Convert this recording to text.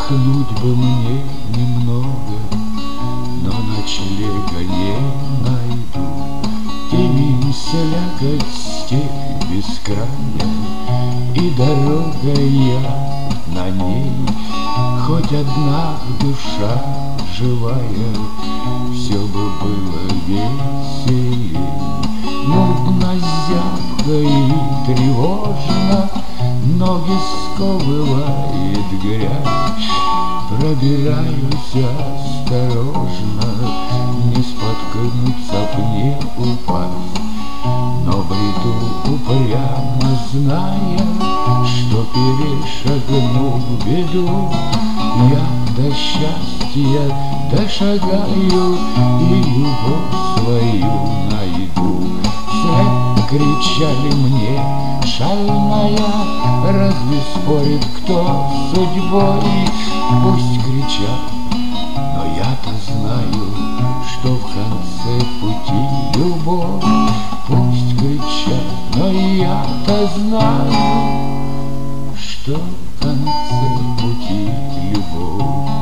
Отдохнуть бы мне немного, но ночлега не найду. Темень, слякоть, степь без края, и дорога я на ней. Хоть одна душа живая, все бы было веселей. Нудно, зябко и тревожно, ноги сковывает грязь. Пробираюсь осторожно, не споткнуться, б не упасть. Но бреду упрямо, зная, что перешагнув беду, я до счастья дошагаю и любовь свою найду. Вслед кричали мне: шальная, разве спорит кто с судьбой? Пусть кричат, но я-то знаю, что в конце пути любовь. Пусть кричат, но я-то знаю, что в конце пути любовь.